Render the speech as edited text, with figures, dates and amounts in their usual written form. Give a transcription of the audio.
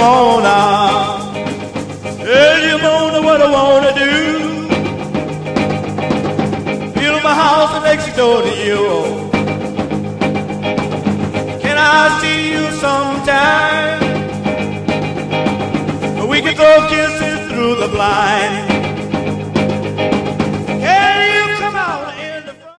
Mona. Hey, Mona, what I wanna do? Build my house next door to you. Can I see you sometime? We can throw kisses through the blinds.